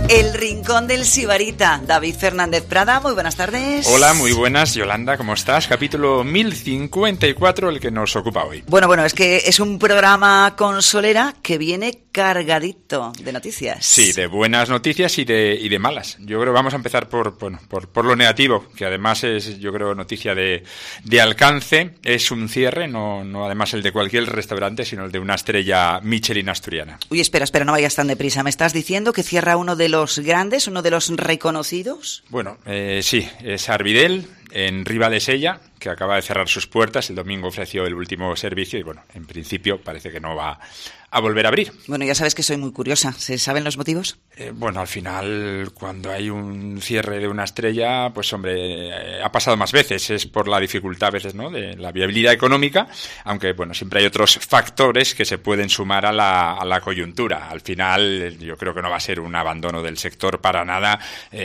El Rincón del Sibarita. David Fernández Prada, muy buenas tardes. Hola, muy buenas, Yolanda, ¿cómo estás? Capítulo 1054, el que nos ocupa hoy. Bueno, es que es un programa consolera que viene cargadito de noticias. Sí, de buenas noticias y de malas. Yo creo que vamos a empezar por lo negativo, que además es, yo creo, noticia de alcance. Es un cierre, no además el de cualquier restaurante, sino el de una estrella Michelin asturiana. Uy, espera, no vayas tan deprisa. ¿Me estás diciendo que cierra uno de los grandes, uno de los reconocidos? Bueno, sí, es Arvidel, en Riba de Sella, que acaba de cerrar sus puertas. El domingo ofreció el último servicio y, bueno, en principio parece que no va a volver a abrir. Bueno, ya sabes que soy muy curiosa. ¿Se saben los motivos? Bueno, al final, cuando hay un cierre de una estrella, pues hombre, ha pasado más veces. Es por la dificultad a veces, ¿no?, de la viabilidad económica, aunque, bueno, siempre hay otros factores que se pueden sumar a la coyuntura. Al final, yo creo que no va a ser un abandono del sector para nada.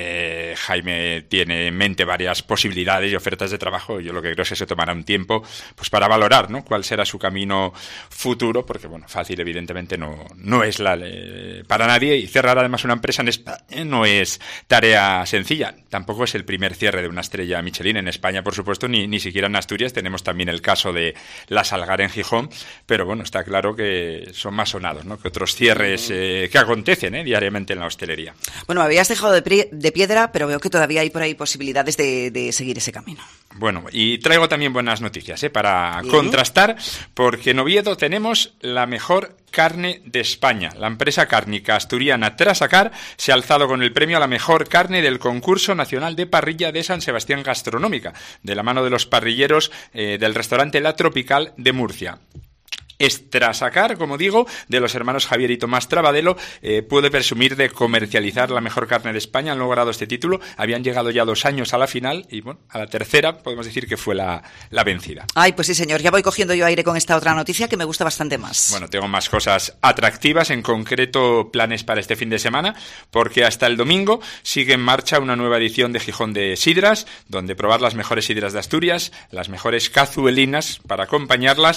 Jaime tiene en mente varias posibilidades y ofertas de trabajo. Yo lo que creo es que se tomará un tiempo pues para valorar, ¿no?, cuál será su camino futuro, porque, bueno, fácil evidentemente no es para nadie, y cerrar además una empresa en España no es tarea sencilla. Tampoco es el primer cierre de una estrella Michelin en España, por supuesto, ni siquiera en Asturias. Tenemos también el caso de La Salgar en Gijón, pero bueno, está claro que son más sonados, ¿no?, que otros cierres que acontecen diariamente en la hostelería. Bueno, me habías dejado de piedra, pero veo que todavía hay por ahí posibilidades de seguir ese camino. Bueno, y traigo también buenas noticias para contrastar, porque en Oviedo tenemos la mejor carne de España. La empresa cárnica asturiana Trasacar se ha alzado con el premio a la mejor carne del concurso nacional de parrilla de San Sebastián Gastronómica, de la mano de los parrilleros del restaurante La Tropical de Murcia. Trasacar, como digo, de los hermanos Javier y Tomás Trabadelo, puede presumir de comercializar la mejor carne de España. Han logrado este título, habían llegado ya 2 años a la final y, bueno, a la tercera podemos decir que fue la vencida. Ay, pues sí, señor, ya voy cogiendo yo aire con esta otra noticia que me gusta bastante más. Bueno, tengo más cosas atractivas, en concreto planes para este fin de semana, porque hasta el domingo sigue en marcha una nueva edición de Gijón de Sidras, donde probar las mejores sidras de Asturias, las mejores cazuelinas para acompañarlas.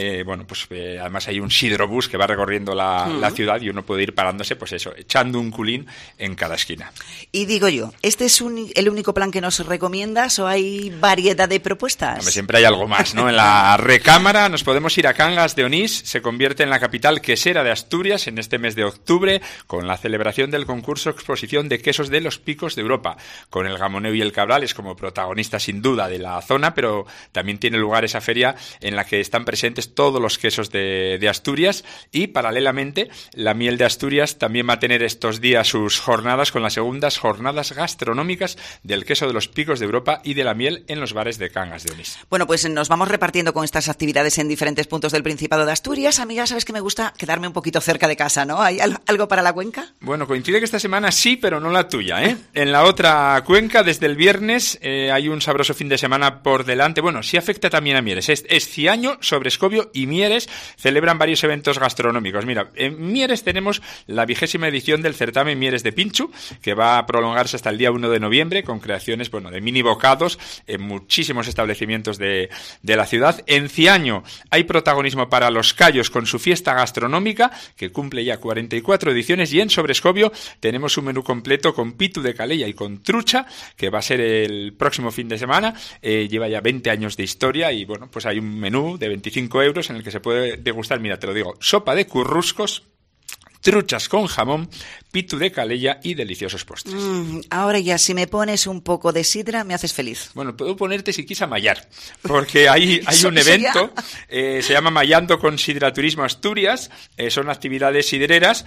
Además hay un sidrobús que va recorriendo la ciudad y uno puede ir parándose, pues eso, echando un culín en cada esquina. Y digo yo, ¿este es el único plan que nos recomiendas o hay variedad de propuestas? Hombre, siempre hay algo más, ¿no? En la recámara nos podemos ir a Cangas de Onís, se convierte en la capital quesera de Asturias en este mes de octubre, con la celebración del concurso Exposición de Quesos de los Picos de Europa, con el Gamoneu y el Cabrales como protagonistas sin duda de la zona, pero también tiene lugar esa feria en la que están presentes todos los quesos de Asturias, y paralelamente la miel de Asturias también va a tener estos días sus jornadas con las segundas jornadas gastronómicas del queso de los Picos de Europa y de la miel en los bares de Cangas de Onís. Bueno, pues nos vamos repartiendo con estas actividades en diferentes puntos del Principado de Asturias. A mí ya sabes que me gusta quedarme un poquito cerca de casa, ¿no? ¿Hay algo para la cuenca? Bueno, coincide que esta semana sí, pero no la tuya, ¿eh? En la otra cuenca, desde el viernes, hay un sabroso fin de semana por delante. Bueno, sí afecta también a Mieres. Es Ciaño, Sobrescobio y Mieres celebran varios eventos gastronómicos. Mira, en Mieres tenemos la 20ª edición del certamen Mieres de Pinchu, que va a prolongarse hasta el día 1 de noviembre, con creaciones, de mini bocados en muchísimos establecimientos de la ciudad. En Ciaño hay protagonismo para Los Callos con su fiesta gastronómica, que cumple ya 44 ediciones, y en Sobrescobio tenemos un menú completo con pitu de calella y con trucha, que va a ser el próximo fin de semana. Lleva ya 20 años de historia y, bueno, pues hay un menú de 25 euros en el que se puede degustar, mira, te lo digo, sopa de curruscos, truchas con jamón, pitu de calella y deliciosos postres. Ahora ya, si me pones un poco de sidra, me haces feliz. Bueno, puedo ponerte si quieres a mallar, porque hay un evento, se llama Mallando con Sidraturismo Asturias, son actividades sidreras,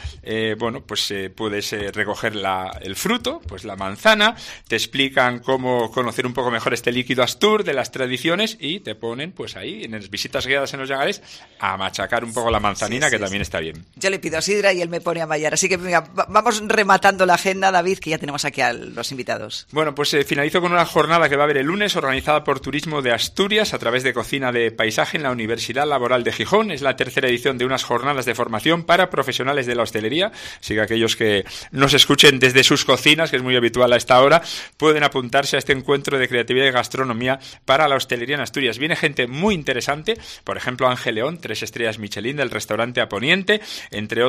puedes recoger el fruto, pues la manzana, te explican cómo conocer un poco mejor este líquido astur, de las tradiciones, y te ponen, pues ahí, en las visitas guiadas en los llagares, a machacar un poco la manzanina, que también está bien. Yo le pido sidra y él me pone a mallar, así que venga, vamos rematando la agenda, David, que ya tenemos aquí a los invitados. Bueno, pues finalizo con una jornada que va a haber el lunes, organizada por Turismo de Asturias a través de Cocina de Paisaje en la Universidad Laboral de Gijón. Es la tercera edición de unas jornadas de formación para profesionales de la hostelería. Así que aquellos que nos escuchen desde sus cocinas, que es muy habitual a esta hora, pueden apuntarse a este encuentro de creatividad y gastronomía para la hostelería en Asturias. Viene gente muy interesante, por ejemplo Ángel León, 3 estrellas Michelin del restaurante A Poniente, entre otros,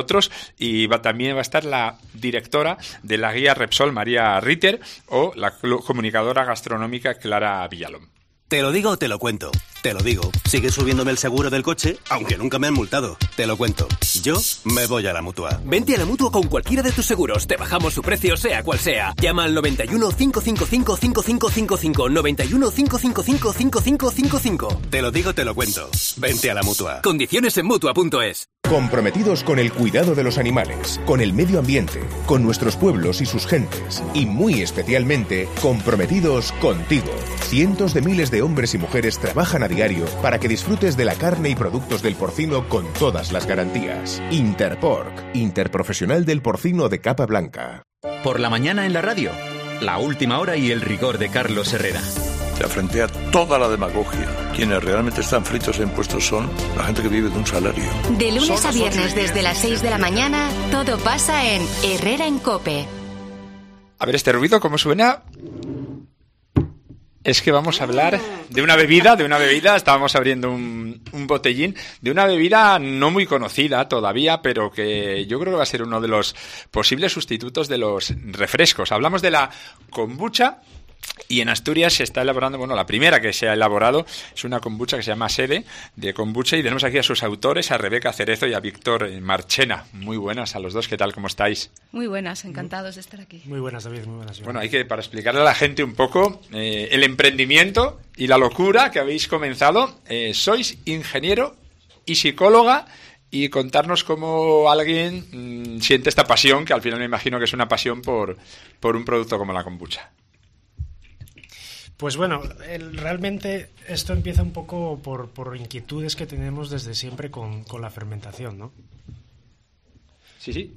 y también va a estar la directora de la guía Repsol, María Ritter, o la comunicadora gastronómica Clara Villalón. Te lo digo o te lo cuento. Te lo digo. Sigue subiéndome el seguro del coche, aunque nunca me han multado. Te lo cuento. Yo me voy a la Mutua. Vente a la Mutua con cualquiera de tus seguros. Te bajamos su precio, sea cual sea. Llama al 91 555 5555. 91 555 5555. Te lo digo, te lo cuento. Vente a la Mutua. Condiciones en Mutua.es. Comprometidos con el cuidado de los animales, con el medio ambiente, con nuestros pueblos y sus gentes, y muy especialmente comprometidos contigo. Cientos de miles de hombres y mujeres trabajan a diario para que disfrutes de la carne y productos del porcino con todas las garantías. Interpork, Interprofesional del Porcino de Capa Blanca. Por la mañana en la radio, la última hora y el rigor de Carlos Herrera. Se afrontea toda la demagogia. Quienes realmente están fritos en impuestos son la gente que vive de un salario. De lunes a viernes desde las 6 de la mañana, todo pasa en Herrera en COPE. A ver, este ruido, ¿cómo suena? Es que vamos a hablar de una bebida, estábamos abriendo un botellín, de una bebida no muy conocida todavía, pero que yo creo que va a ser uno de los posibles sustitutos de los refrescos. Hablamos de la kombucha. Y en Asturias se está elaborando, bueno, la primera que se ha elaborado es una kombucha que se llama Sede de kombucha, y tenemos aquí a sus autores, a Rebeca Cerezo y a Víctor Marchena. Muy buenas a los dos, ¿qué tal? ¿Cómo estáis? Muy buenas, encantados de estar aquí. Muy buenas, David, muy buenas. Bueno, hay que, para explicarle a la gente un poco el emprendimiento y la locura que habéis comenzado. Sois ingeniero y psicóloga, y contarnos cómo alguien siente esta pasión, que al final me imagino que es una pasión por un producto como la kombucha. Pues bueno, realmente esto empieza un poco por inquietudes que tenemos desde siempre con la fermentación, ¿no? Sí.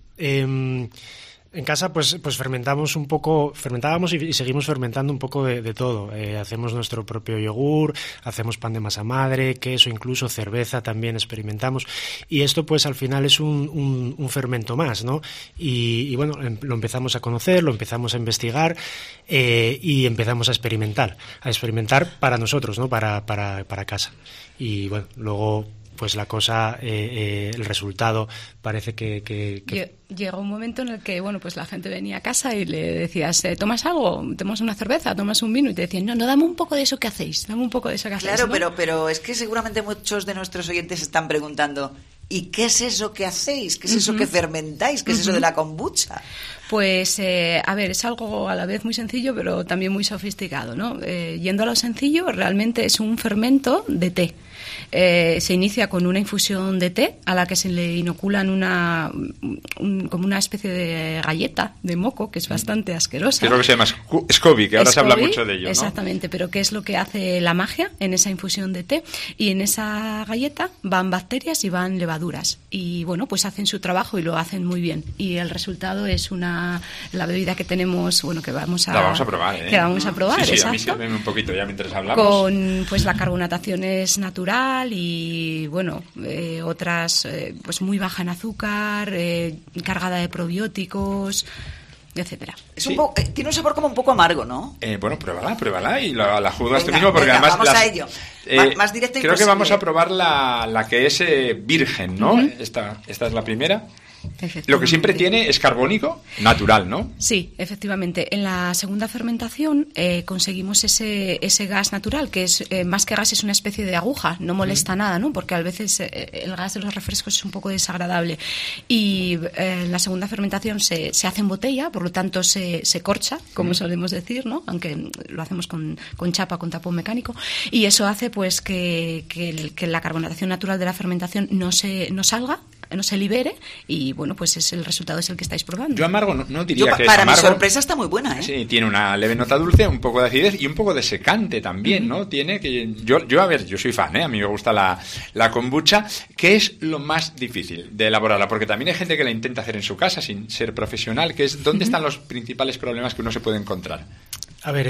En casa pues fermentábamos y seguimos fermentando un poco de todo. Hacemos nuestro propio yogur, hacemos pan de masa madre, queso, incluso cerveza también experimentamos. Y esto pues al final es un fermento más, ¿no? Y bueno, lo empezamos a conocer, lo empezamos a investigar y empezamos a experimentar para nosotros, ¿no? Para casa. Y bueno, luego pues la cosa, el resultado parece que... Llegó un momento en el que, bueno, pues la gente venía a casa y le decías, ¿tomas algo? ¿Tomas una cerveza? ¿Tomas un vino? Y te decían, no, dame un poco de eso que hacéis, dame un poco de eso que hacéis. Claro, ¿no? pero es que seguramente muchos de nuestros oyentes están preguntando, ¿y qué es eso que hacéis? ¿Qué es eso que fermentáis? ¿Qué es eso de la kombucha? Pues, a ver, es algo a la vez muy sencillo, pero también muy sofisticado, ¿no? Yendo a lo sencillo, realmente es un fermento de té. Se inicia con una infusión de té a la que se le inoculan como una especie de galleta de moco, que es bastante asquerosa. Creo que se llama SCOBY, que ahora se habla mucho de ello, ¿no? Exactamente, pero ¿qué es lo que hace la magia en esa infusión de té? Y en esa galleta van bacterias y van levaduras. Y bueno, pues hacen su trabajo y lo hacen muy bien. Y el resultado es la bebida que tenemos, bueno, que vamos a probar, ¿eh? Que vamos a probar, sí, exacto. A mí sírveme un poquito ya mientras hablamos. Con, pues la carbonatación es natural y, bueno, otras, pues muy baja en azúcar, cargada de probióticos, etcétera. Tiene un sabor como un poco amargo, ¿no? Bueno, pruébala y la juzgas tú mismo, porque además... Vamos a ello. Más directo creo que vamos a probar la que es virgen, ¿no? Uh-huh. Esta es la primera. Lo que siempre tiene es carbónico natural, ¿no? Sí, efectivamente. En la segunda fermentación conseguimos ese gas natural, que es más que gas, es una especie de aguja, no molesta nada, ¿no? Porque a veces el gas de los refrescos es un poco desagradable. Y en la segunda fermentación se hace en botella, por lo tanto se corcha, como solemos decir, ¿no? Aunque lo hacemos con chapa, con tapón mecánico. Y eso hace pues que la carbonatación natural de la fermentación no salga, no se libere, y bueno, pues el resultado es el que estáis probando. Yo amargo no diría que es para amargo. mi sorpresa está muy buena, ¿eh? Sí, tiene una leve nota dulce, un poco de acidez y un poco de secante también, ¿no? Tiene que yo soy fan, ¿eh? A mí me gusta la kombucha. ¿Qué es lo más difícil de elaborarla? Porque también hay gente que la intenta hacer en su casa sin ser profesional, que es ¿dónde están los principales problemas que uno se puede encontrar? A ver,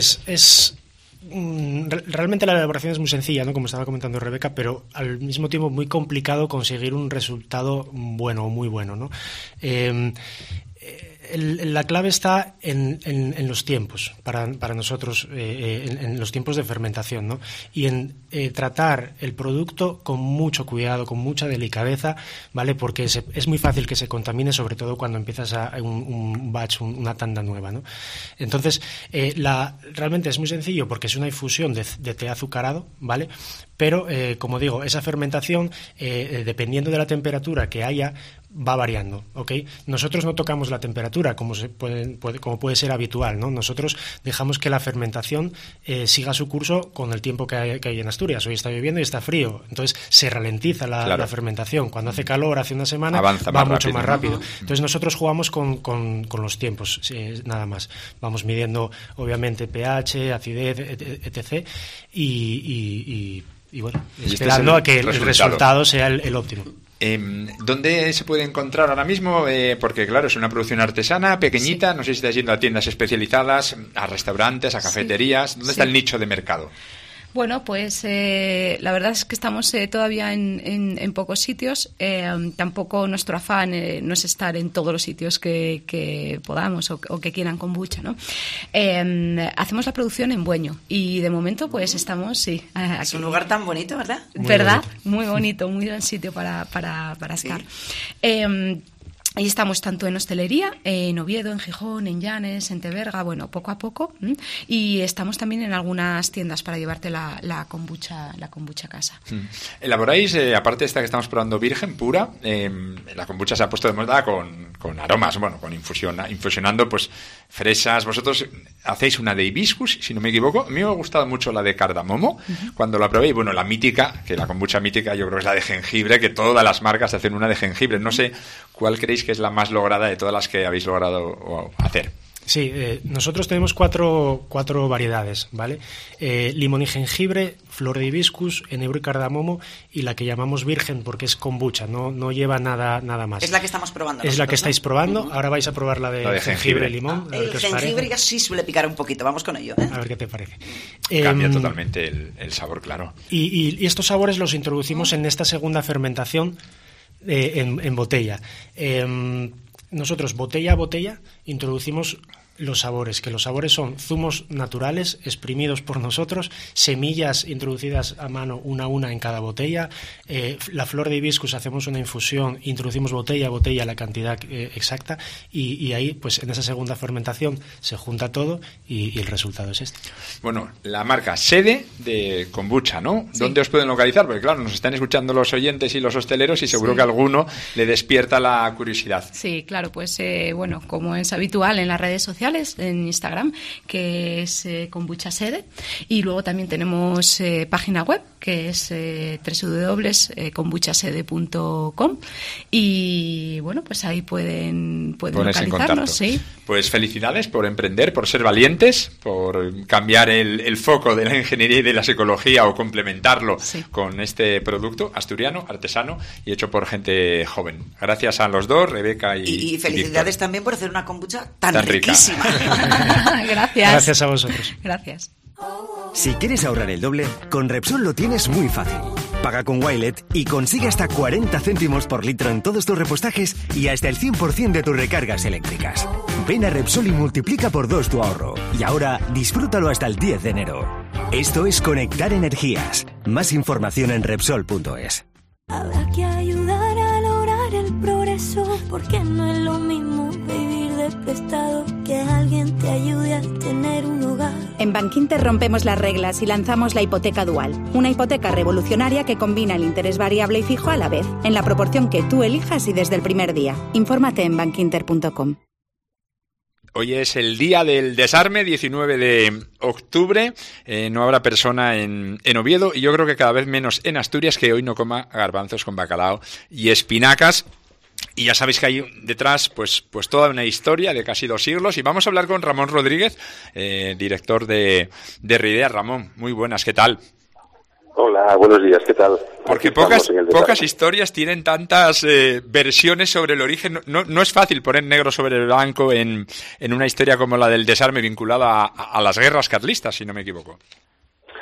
realmente la elaboración es muy sencilla, ¿no? Como estaba comentando Rebeca, pero al mismo tiempo muy complicado conseguir un resultado bueno o muy bueno, ¿no? La clave está en los tiempos, para nosotros, en los tiempos de fermentación, ¿no? Y en tratar el producto con mucho cuidado, con mucha delicadeza, ¿vale? Porque es muy fácil que se contamine, sobre todo cuando empiezas un batch, una tanda nueva, ¿no? Entonces, realmente es muy sencillo porque es una infusión de té azucarado, ¿vale? Pero, como digo, esa fermentación, dependiendo de la temperatura que haya, va variando, ¿ok? Nosotros no tocamos la temperatura como puede ser habitual, ¿no? Nosotros dejamos que la fermentación siga su curso con el tiempo que hay en Asturias. Hoy está lloviendo y está frío, entonces se ralentiza la fermentación. Cuando hace calor, hace una semana, va mucho más rápido. Entonces nosotros jugamos con los tiempos, nada más. Vamos midiendo, obviamente, pH, acidez, etc. Y bueno, esperando a que el resultado sea el óptimo. ¿Dónde se puede encontrar ahora mismo? Porque claro, es una producción artesana, pequeñita, no sé si estás yendo a tiendas especializadas, a restaurantes, a cafeterías. ¿Dónde está el nicho de mercado? Bueno, pues la verdad es que estamos todavía en pocos sitios. Tampoco nuestro afán no es estar en todos los sitios que podamos o que quieran kombucha, ¿no? Hacemos la producción en Bueño y de momento pues estamos, aquí. Es un lugar tan bonito, ¿verdad? Muy bonito, muy buen sitio para estar. Ahí estamos tanto en hostelería, en Oviedo, en Gijón, en Llanes, en Teberga, bueno, poco a poco. Y estamos también en algunas tiendas para llevarte la kombucha a casa. Elaboráis, aparte de esta que estamos probando virgen, pura, la kombucha se ha puesto de moda con aromas, bueno, infusionando pues fresas. Vosotros hacéis una de hibiscus, si no me equivoco. A mí me ha gustado mucho la de cardamomo cuando la probé. Y bueno, la mítica, que la kombucha mítica yo creo que es la de jengibre, que todas las marcas hacen una de jengibre. No sé cuál creéis que es la más lograda de todas las que habéis logrado hacer. Sí, nosotros tenemos cuatro variedades, ¿vale? Limón y jengibre, flor de hibiscus, enebro y cardamomo, y la que llamamos virgen porque es kombucha, no lleva nada más. Es la que estamos probando. Es la que estáis probando. Ahora vais a probar la de jengibre y limón. El jengibre ya sí suele picar un poquito. Vamos con ello, ¿eh? A ver qué te parece. Cambia totalmente el sabor, claro. Y estos sabores los introducimos en esta segunda fermentación en botella. Nosotros, botella a botella, introducimos los sabores, que los sabores son zumos naturales exprimidos por nosotros, semillas introducidas a mano una a una en cada botella, la flor de hibiscus hacemos una infusión, introducimos botella a botella la cantidad exacta y ahí pues en esa segunda fermentación se junta todo y el resultado es este. Bueno, la marca Sede de kombucha, ¿no? Sí. ¿Dónde os pueden localizar? Porque claro, nos están escuchando los oyentes y los hosteleros y seguro que alguno le despierta la curiosidad. Sí, claro, pues bueno, como es habitual en las redes sociales, en Instagram, que es kombucha sede, y luego también tenemos página web que es www.kombuchasede.com y bueno, pues ahí pueden localizarnos. Sí. Pues felicidades por emprender, por ser valientes, por cambiar el foco de la ingeniería y de la psicología o complementarlo con este producto asturiano, artesano y hecho por gente joven. Gracias a los dos, Rebeca y felicidades también por hacer una kombucha tan riquísima. Gracias. Gracias a vosotros. Gracias. Si quieres ahorrar el doble, con Repsol lo tienes muy fácil. Paga con Wilet y consigue hasta 40 céntimos por litro en todos tus repostajes y hasta el 100% de tus recargas eléctricas. Ven a Repsol y multiplica por 2 tu ahorro. Y ahora disfrútalo hasta el 10 de enero. Esto es Conectar Energías. Más información en Repsol.es. Habrá que ayudar a lograr el progreso, porque no es lo mismo vivir de prestado que alguien te ayude a tener un hogar. En Bankinter rompemos las reglas y lanzamos la hipoteca dual, una hipoteca revolucionaria que combina el interés variable y fijo a la vez, en la proporción que tú elijas y desde el primer día. Infórmate en bankinter.com. Hoy es el día del desarme, 19 de octubre. No habrá persona en Oviedo y yo creo que cada vez menos en Asturias que hoy no coma garbanzos con bacalao y espinacas. Y ya sabéis que hay detrás pues toda una historia de casi 2 siglos. Y vamos a hablar con Ramón Rodríguez, director de Ridea. Ramón, muy buenas, ¿qué tal? Hola, buenos días, ¿qué tal? Porque pocas historias tienen tantas versiones sobre el origen. No es fácil poner negro sobre el blanco en una historia como la del desarme vinculada a las guerras carlistas, si no me equivoco.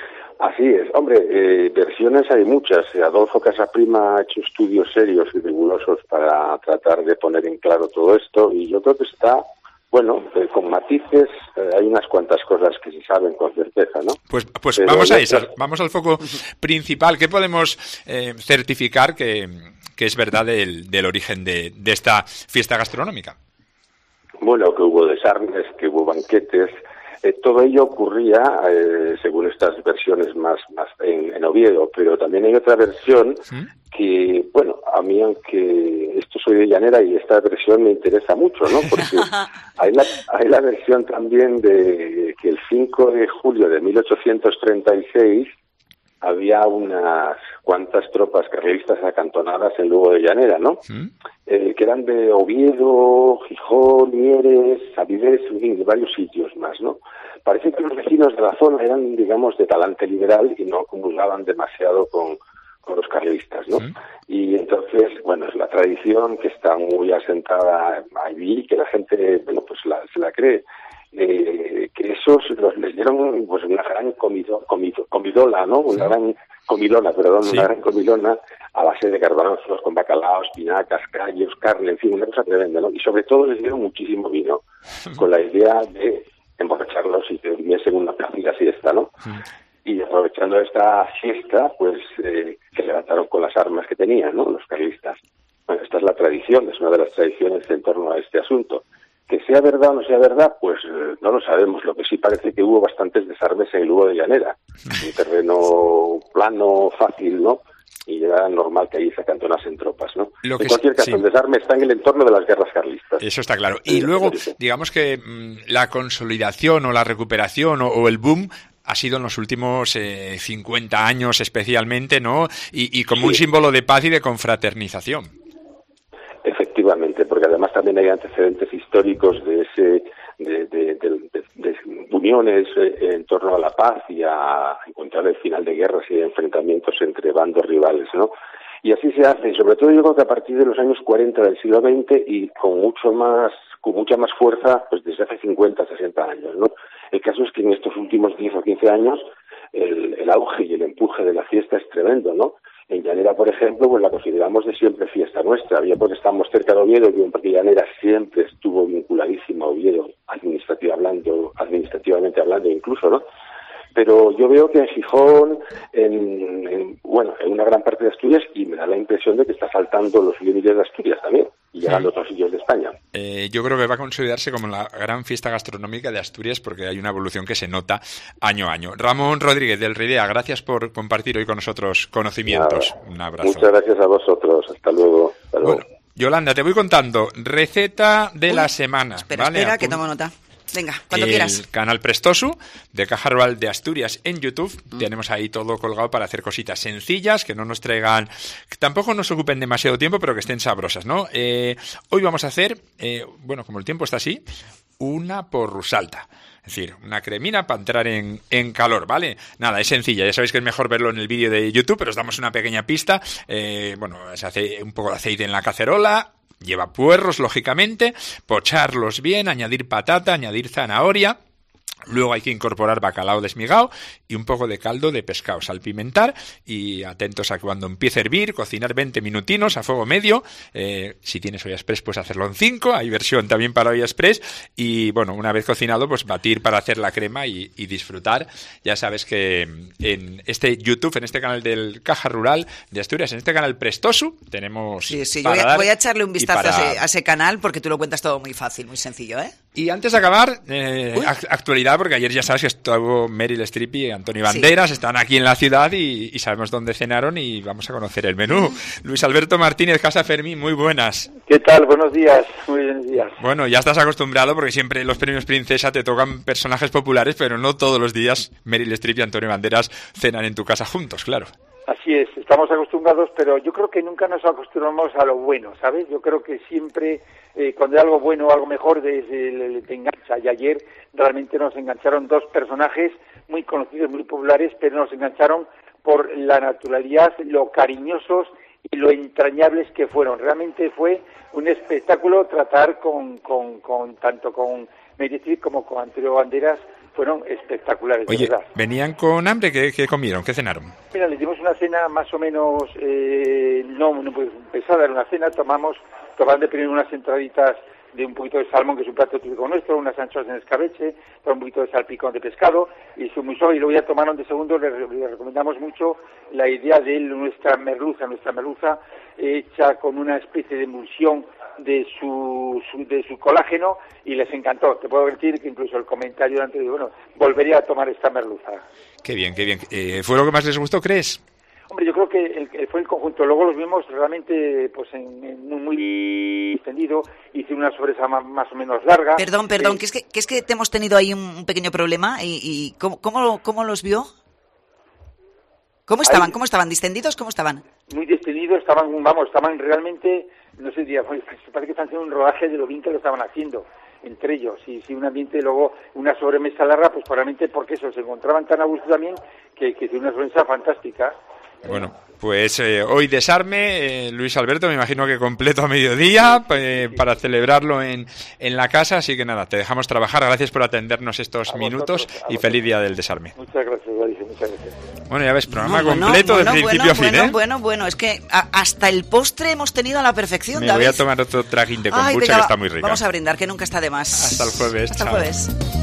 Así es. Hombre, versiones hay muchas. Adolfo Casaprima ha hecho estudios serios y rigurosos para tratar de poner en claro todo esto, y yo creo que está, bueno, con matices. Hay unas cuantas cosas que se saben con certeza, ¿no? Pues vamos a esas, vamos al foco principal. ¿Qué podemos certificar que es verdad del origen de esta fiesta gastronómica? Bueno, que hubo desarmes, que hubo banquetes. Todo ello ocurría, según estas versiones más en Oviedo, pero también hay otra versión que, bueno, a mí, aunque esto soy de Llanera y esta versión me interesa mucho, ¿no? Porque hay la versión también de que el 5 de julio de 1836 había unas cuantas tropas carlistas acantonadas en Lugo de Llanera, ¿no? Que eran de Oviedo, Gijón, Mieres, Avilés, en fin, de varios sitios más, ¿no? Parece que los vecinos de la zona eran, digamos, de talante liberal y no comulgaban demasiado con los carlistas, ¿no? Y entonces, bueno, es la tradición que está muy asentada allí, que la gente, bueno, pues se la cree. Que esos les dieron pues una gran comidola, ¿no? Una gran comilona a base de garbanzos, con bacalao, espinacas, callos, carne, en fin, una cosa tremenda, ¿no? Y sobre todo les dieron muchísimo vino, con la idea de emborracharlos y que durmiesen una plácida siesta, ¿no? Y aprovechando esta siesta, pues se levantaron con las armas que tenían, ¿no? Los carlistas. Bueno, esta es la tradición, es una de las tradiciones en torno a este asunto. Que sea verdad o no sea verdad, pues no lo sabemos. Lo que sí parece que hubo bastantes desarmes en el Lugo de Llanera. Un terreno plano, fácil, ¿no? Y era normal que allí se acantonasen tropas, ¿no? En cualquier caso, el desarme está en el entorno de las guerras carlistas. Eso está claro. Y luego, digamos que la consolidación o la recuperación o el boom ha sido en los últimos 50 años especialmente, ¿no? Y como un símbolo de paz y de confraternización. Efectivamente, porque además también hay antecedentes históricos de uniones en torno a la paz y a encontrar el final de guerras y de enfrentamientos entre bandos rivales, ¿no? Y así se hace, y sobre todo yo creo que a partir de los años 40 del siglo XX y con mucha más fuerza, pues desde hace 50, 60 años, ¿no? El caso es que en estos últimos 10 o 15 años el auge y el empuje de la fiesta es tremendo, ¿no? En Llanera, por ejemplo, pues la consideramos de siempre fiesta nuestra, bien porque estamos cerca de Oviedo, bien porque Llanera siempre estuvo vinculadísima a Oviedo, administrativamente hablando incluso, ¿no? Pero yo veo que en Gijón, en una gran parte de Asturias, y me da la impresión de que está faltando los límites de Asturias también, y llegando a otros sitios de España. Yo creo que va a consolidarse como la gran fiesta gastronómica de Asturias, porque hay una evolución que se nota año a año. Ramón Rodríguez del Ridea, gracias por compartir hoy con nosotros conocimientos. Un abrazo. Muchas gracias a vosotros. Hasta luego. Bueno, Yolanda, te voy contando. Receta de la semana. Espera, que tomo nota. Venga, cuando quieras. El canal Prestosu de Caja Rural de Asturias en YouTube. Tenemos ahí todo colgado para hacer cositas sencillas, que no nos traigan, que tampoco nos ocupen demasiado tiempo, pero que estén sabrosas, ¿no? Hoy vamos a hacer, como el tiempo está así, una porrusalta. Es decir, una cremina para entrar en calor, ¿vale? Nada, es sencilla. Ya sabéis que es mejor verlo en el vídeo de YouTube, pero os damos una pequeña pista. Se hace un poco de aceite en la cacerola. Lleva puerros, lógicamente, pocharlos bien, añadir patata, añadir zanahoria. Luego hay que incorporar bacalao desmigado y un poco de caldo de pescado, salpimentar y atentos a que cuando empiece a hervir, cocinar 20 minutinos a fuego medio. Si tienes olla express, pues hacerlo en 5, hay versión también para olla express y bueno, una vez cocinado, pues batir para hacer la crema y disfrutar. Ya sabes que en este YouTube, en este canal del Caja Rural de Asturias, en este canal Prestosu, tenemos... Sí, yo voy a echarle un vistazo a ese canal porque tú lo cuentas todo muy fácil, muy sencillo, ¿eh? Y antes de acabar, actualidad, porque ayer ya sabes que estuvo Meryl Streep y Antonio Banderas, están aquí en la ciudad y sabemos dónde cenaron y vamos a conocer el menú. Luis Alberto Martínez, Casa Fermín, muy buenas. ¿Qué tal? Buenos días, muy buenos días. Bueno, ya estás acostumbrado porque siempre en los premios Princesa te tocan personajes populares, pero no todos los días Meryl Streep y Antonio Banderas cenan en tu casa juntos, claro. Así es, estamos acostumbrados, pero yo creo que nunca nos acostumbramos a lo bueno, ¿sabes? Yo creo que siempre, cuando hay algo bueno o algo mejor, te engancha. Y ayer realmente nos engancharon dos personajes muy conocidos, muy populares, pero nos engancharon por la naturalidad, lo cariñosos y lo entrañables que fueron. Realmente fue un espectáculo tratar tanto con Meryl Streep como con Antonio Banderas, fueron espectaculares. Oye, de verdad. ¿venían con hambre? ¿Qué comieron? ¿Qué cenaron? Mira, les dimos una cena más o menos no pues, pesada, era una cena, tomaban de primero unas entraditas de un poquito de salmón, que es un plato típico nuestro, unas anchoas en escabeche, un poquito de salpicón de pescado, y su muy suave, y luego ya tomaron de segundo, les recomendamos mucho la idea de nuestra merluza hecha con una especie de emulsión de su colágeno, y les encantó. Te puedo decir que incluso el comentario de antes, bueno, volvería a tomar esta merluza. Qué bien, qué bien. ¿Fue lo que más les gustó, crees? Hombre, yo creo que fue el conjunto. Luego los vimos realmente pues en muy extendido. Hice una sobresa más o menos larga. Perdón, que es que te hemos tenido ahí un pequeño problema. ¿Y cómo los vio? ¿Cómo estaban? ¿Cómo estaban? ¿Distendidos? ¿Cómo estaban? Muy distendidos, estaban realmente, no sé, parece que están haciendo un rodaje de lo bien que lo estaban haciendo entre ellos, y un ambiente, luego una sobremesa larga, pues probablemente porque se encontraban tan a gusto también que hice una sobremesa fantástica. Bueno, pues hoy desarme, Luis Alberto, me imagino que completo a mediodía para celebrarlo en la casa, así que nada, te dejamos trabajar, gracias por atendernos estos minutos y feliz día del desarme. Muchas gracias, Mauricio, muchas gracias. Bueno, ya ves, programa completo de principio a fin, ¿eh? Bueno, es que hasta el postre hemos tenido a la perfección, Me David. voy a tomar otro traguín de kombucha que está muy rica. Vamos a brindar, que nunca está de más. Hasta el jueves. Hasta el jueves.